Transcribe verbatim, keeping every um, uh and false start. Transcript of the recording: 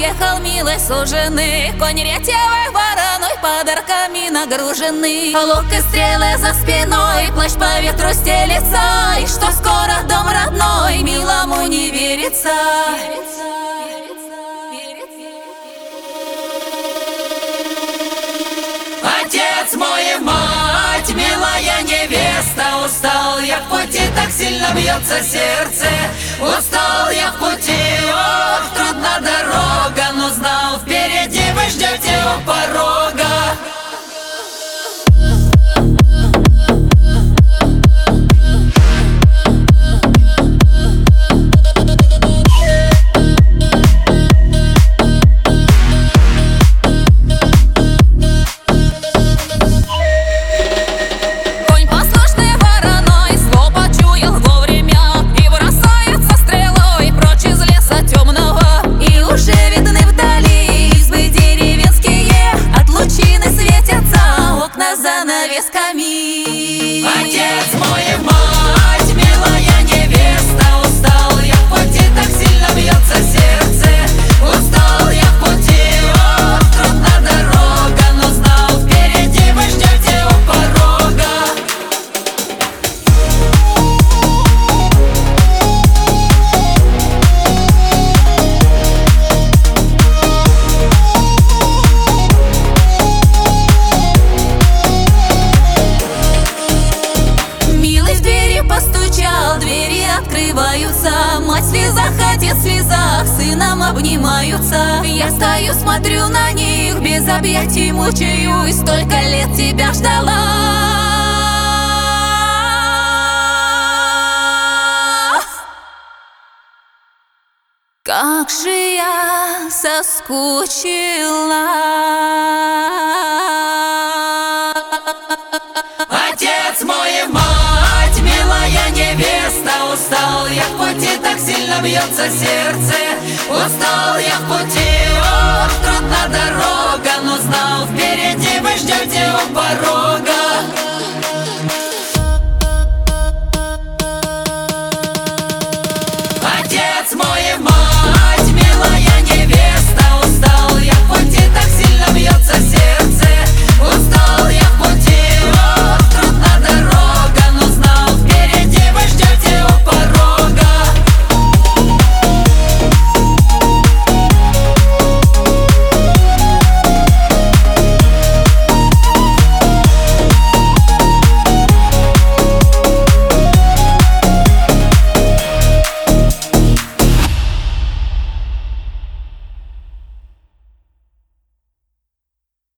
приехал милой суженый, конь ретивый вороной подарками нагруженный. Лук и стрелы за спиной, плащ по ветру стелется, и что скоро дом родной милому не верится. Отец мой и мать, милая невеста, устал я в пути, так сильно бьется сердце. Устал я в пути, ох, трудна дорога, но знал, впереди вы ждете у порога. Отец мой и мать, милая невеста, устал я в пути, так сильно бьется сердце. Устал я в пути, ох, трудна дорога, но знал, впереди вы ждете у порога. Открываются, мать в слезах, отец в слезах, сыном обнимаются. Я стою, смотрю на них, без объятий мучаюсь, столько лет тебя ждала. Как же я соскучила. Отец мой и мать, милая невеста, устал я в пути, так сильно бьется сердце. Устал я в пути, ох, трудна дорога, но знал, впереди вы ждете у порога.